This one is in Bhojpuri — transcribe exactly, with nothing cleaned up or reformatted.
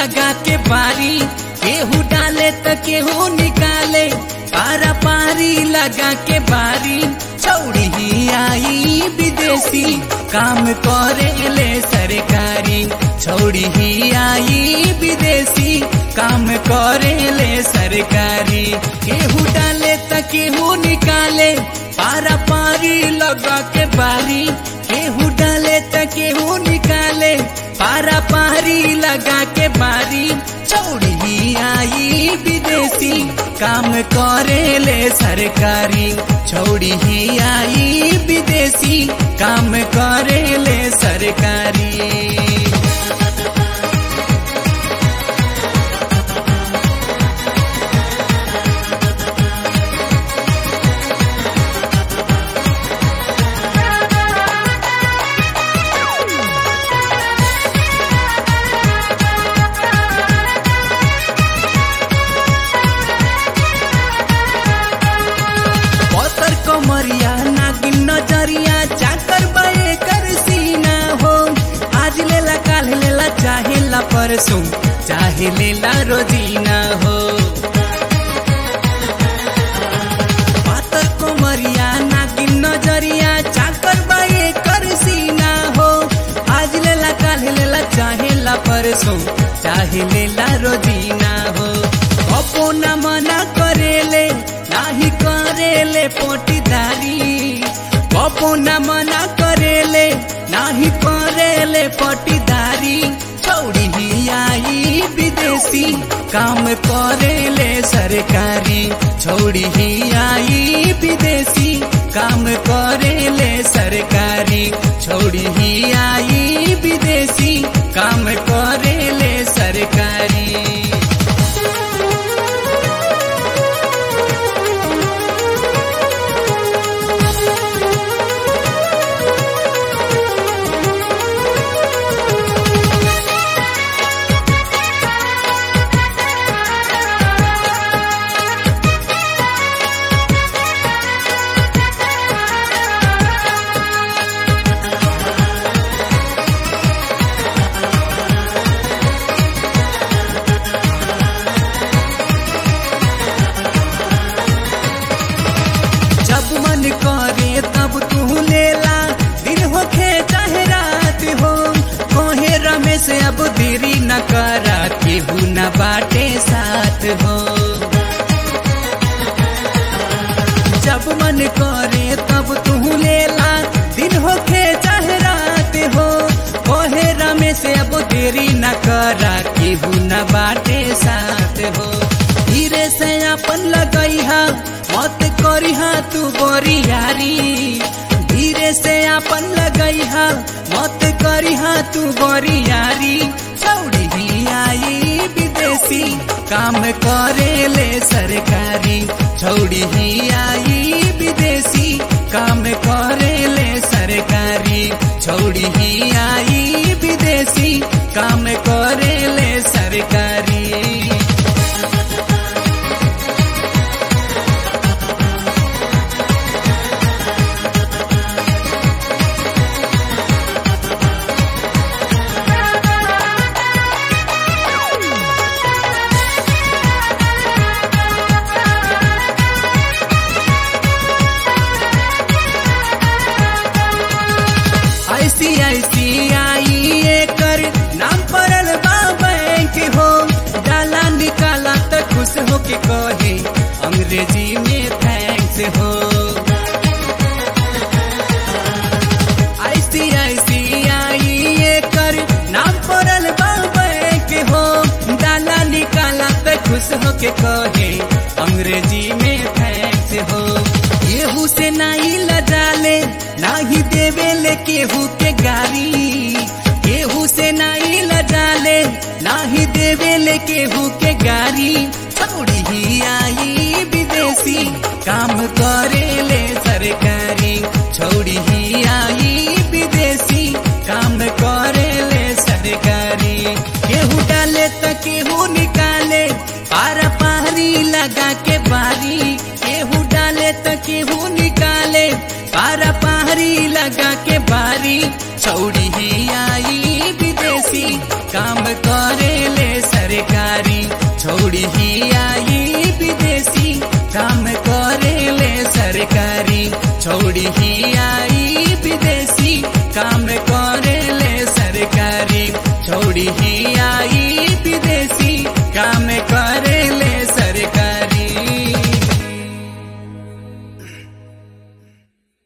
लगा के बारी, केहू डाले त केहू निकाले, पारा पारी लगा के बारी। छौड़ी ही आई विदेशी, काम करे ले सरकारी। छौड़ी ही आई विदेशी, काम करे ले सरकारी। केहू डाले त केहू निकाले, पारा पारी लगा के बारी। केहू डाले त केहू निकाले, पारा पारी लगा के बारी। छौड़ी ही आई विदेशी, काम करे ले सरकारी। छौड़ी ही आई विदेशी, काम करे ले सरकारी। कमरिया नागिन नजरिया, चाकर बाए कर सीना हो। आज लेला काल लेला, चाहे ला परसों, चाहे लेला रोजीना हो। पातर कमरिया नागिन नजरिया, चाकर बाए कर सीना हो। आज लेला काल लेला, चाहे ला परसों, चाहे लेला रोजीना हो। अपो न मना करेले, नाही करेले पोटीदारी। अपो न मना करेले, नाही करेले पोटीदारी। छौड़ी ही आई विदेशी, काम करेले सरकारी। छौड़ी ही आई विदेशी, काम करेले सरकारी। छौड़ी ही आई विदेशी, काम करेले सरकारी। जब मन करे तब तू लेला, दिन होखे चाहे रात हो। कोहे रमेश अब देरी न करा, केहू न बाटे साथ हो। जब मन करे तब तू लेला, दिन होखे चाहे रात हो। कोहे रमेश अब देरी न करा, केहू न बाटे साथ हो। धीरे से अपन लगैहा, मत करिहा तू बोरियारी। धीरे से अपन लगैहा, मत करिहा तू बोरियारी। छौड़ी ही आई विदेशी, काम करे ले सरकारी। छौड़ी ही आई विदेशी, काम करे ले सरकारी। छौड़ी ही आई विदेशी, काम करे ले सरकारी। आईसीआईसीआई एकर नाम पड़ल बा बैंक हो। डाला निकाला त खुश हो के कहे, अंग्रेजी में थैंक्स हो। आईसीआईसीआई एकर नाम पड़ल बा बैंक हो। डाला निकाला त खुश हो के कहे, अंग्रेजी में थैंक्स हो। केहू से नाही लजाले, नाही देवे ले केहू के गारी। केहू से नाही लजाले, नाही देवे ले केहू के गारी। छौड़ी ही आई विदेशी, काम करे ले सरकारी। छौड़ी ही आई विदेशी, काम करे ले सरकारी। केहू डाले त केहू निकाले, पारा पारी लगा के बारी। केहू डाले त केहू निकाले, पारा पारी लगा के बारी। छौड़ी ही आई विदेशी, काम करे ले छौड़ी ही